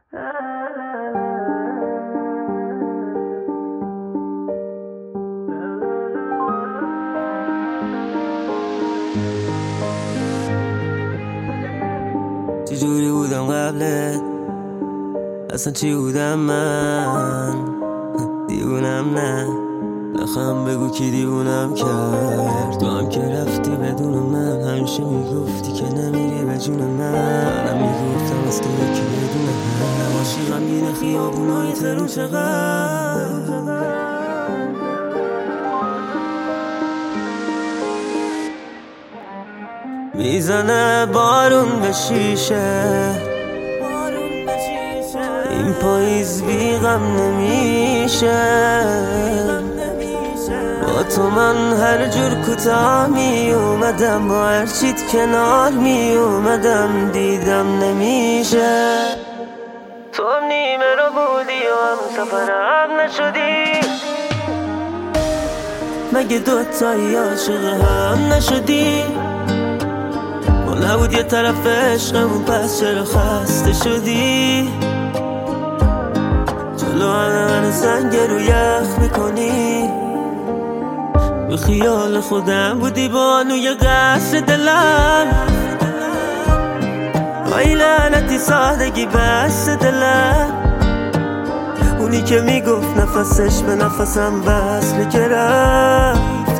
چجوری بودم قبلت؟ اصلا چی بودم من؟ دیوونم نه نخم بگو کی دیوونم کرد. تو هم که رفتی بدون من، همیشه میگفتی که نمیری به جون منم میگفتم از تو یکی بدون هم. نباشی غمگین خیابونای تهرون چقدر میزنه بارون به شیشه، این پاییز بی غم نمیشه. با تو من هر جور کوتاه می اومدم، با هر چیت کنار می اومدم، دیدم نمیشه. تو هم نیمه رو بودی و هم سفرم نشدی، مگه دوتایی عاشق هم نشدی؟ ما نبود یه طرف عشقمون، پس چرا خسته شدی؟ جلو همه من سنگ رو یخ میکنی. به خیال خودم بودی بانوی قصر دلم، ای لعنتی سادگی بس دلم. اونی که میگفت نفسش به نفسم وصله که رفت،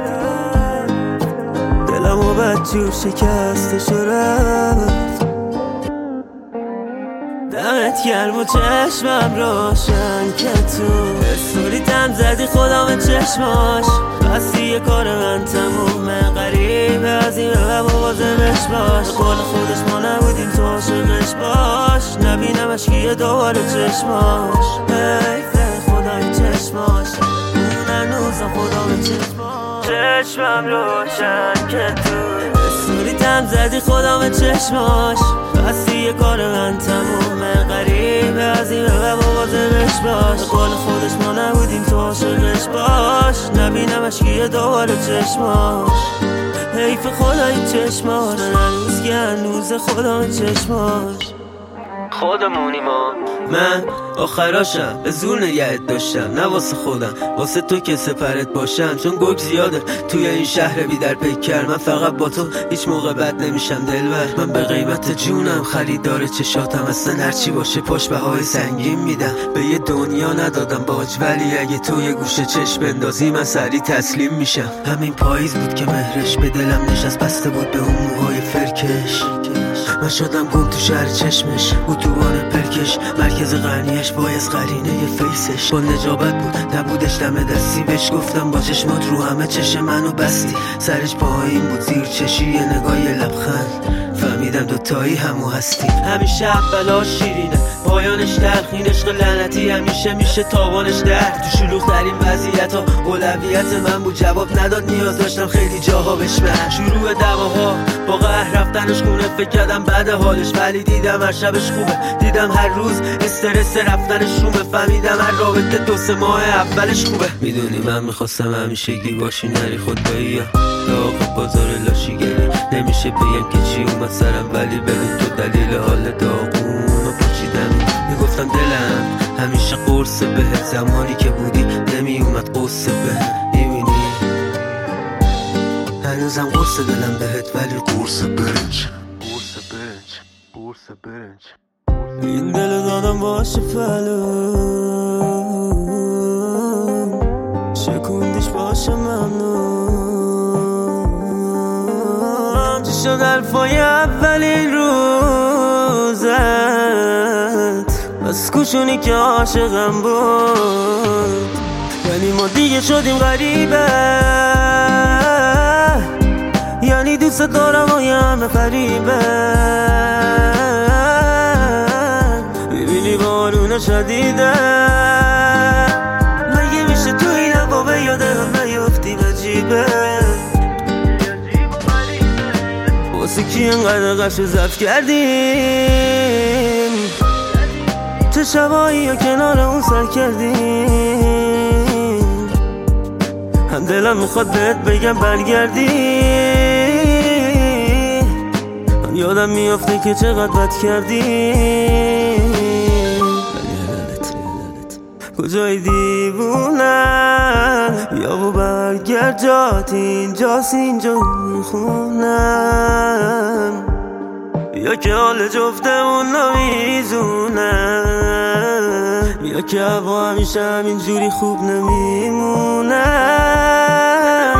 دلم و بدجور شکستش و رفت. دمت گرم و چشمم روشن که تو استوری تم زدی خودم چشماش. بستی یه کار من تمومه، غریبه از این به مواظبش باش. قول خودش ما نبودیم تو عاشقش باش، نبینمش که یه دوباره چشماش. حیفه خدای چشماش، اون هنوزم خدا چشماش. چشمم روشن که تو استوری تم زدی خودم چشماش. بستی یه کار من تمومه، غریبه از این به مواظبش باش. قول خودش ما نبودیم تو عاشقش باش، نبینمش که یه دوباره چشماش. حیف خدای چشماش، هنوز که هنوز خدا چشماش. خودمونی ما، من آخراشم به زور نگهت داشتم، نه واسه خودم، واسه تو که سپرت باشم. چون گوگ زیاده توی این شهر بی در پیکر، من فقط با تو هیچ موقع بد نمیشم دلبر. من به قیمت جونم خریدار چشاتم، اصلا هرچی باشه پشت بهای سنگین میدم. به یه دنیا ندادم باج، ولی اگه تو یه گوشه چشم بندازی من سریع تسلیم میشم. همین پاییز بود که مهرش به دلم نشست، بسته بود به اون موهای فرکش. من شدم گم تو شهر چشمش، اتوبان پرکش، مرکز غنیش باعث قرینه ی فیسش. با نجابت بود نبودش دم دستی، بهش گفتم با چشمات رو همه چشم منو بستی. سرش پایین بود زیر چشی، یه نگاه یه لبخند، فهمیدم دوتایی همو هستی. همیشه اولاش شیرینه پایانش تلخین، عشق لعنتی همیشه میشه تاوانش درد. تو شلوغ ترین وضعیت ها اولویت من بود، جواب نداد نیاز داشتم خیلی جاها بشمن. شروع دعواها با قهر رفتنش خونه، فکر کردم بعد حالش، ولی دیدم هر شبش خوبه. دیدم هر روز استرس رفتنش رومه، فهمیدم هر رابطه 2-3 ماه اولش خوبه. میدونی من میخواستم همیشگی باشی، نری خدایی یا داغ بازار لاشیگری. نمیشه بگم که چی اومد سرم، ولی بدون تو دلیل حال داغونو پاچیدم. میگفتم دلم همیشه قرص بهت، زمانی که بودی نمیومد قصه بهت. میبینی هنوزم قرص دلم بهت، ولی قرص برنج، قرص برنج، قرص برنج. این دل دادم باشه فلون، شکوندیش باشه ممنون. چی شد حرفای اولین روزت، بس کوشونی که عاشقم بود. ولی ما دیگه شدیم غریبه، یعنی دوست دارم و یه همه غریبه. ببینی بارون شدیده، مگه میشه تو این هوا به یاد هم نیفتیم؟ عجیبه واسه کی انقدر قش و ضبط کردیم، چه شبایی ها کنار اون سر کردیم. هم دلم میخواد بهت بگم برگردی، هم یادم میافته که چقدر بد کردیم. کجای دیوونم یا با برگرد جات اینجاست اینجا میخونم یا که حال جفتمون نمیزونم یا که هوا همیشه همینجوری خوب نمیمونم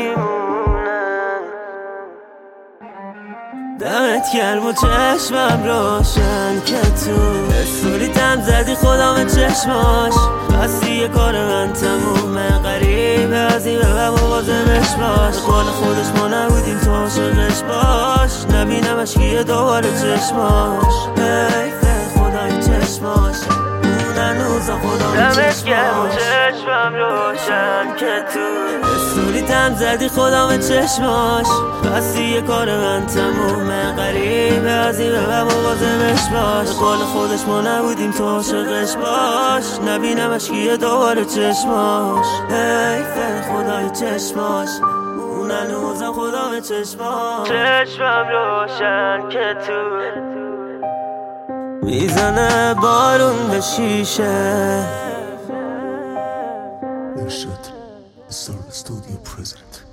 دمت گرم و چشمم روشن که تو استوریتم زدی خودم چشماش بستی یه کار من تمومه غریبه از این به موازمش باش قول خودش ما نبودیم تو عاشقش باش نبینمش که دوباره چشماش حیفه خدای چشماش هنوزا خدا دمت گرم و چشمم روشن که تو استوریتم زدی خودم چشماش بستی یه کار من تمومه غریبه از این به موازمش باش قول خودش ما نبودیم تو عاشقش باش نبینمش که دوباره چشماش حیفه خدای چشماش اون هنوزا خدا چشماش چشمم روشن که تو میزنه بارون به شیشه Irshad, the Studio President.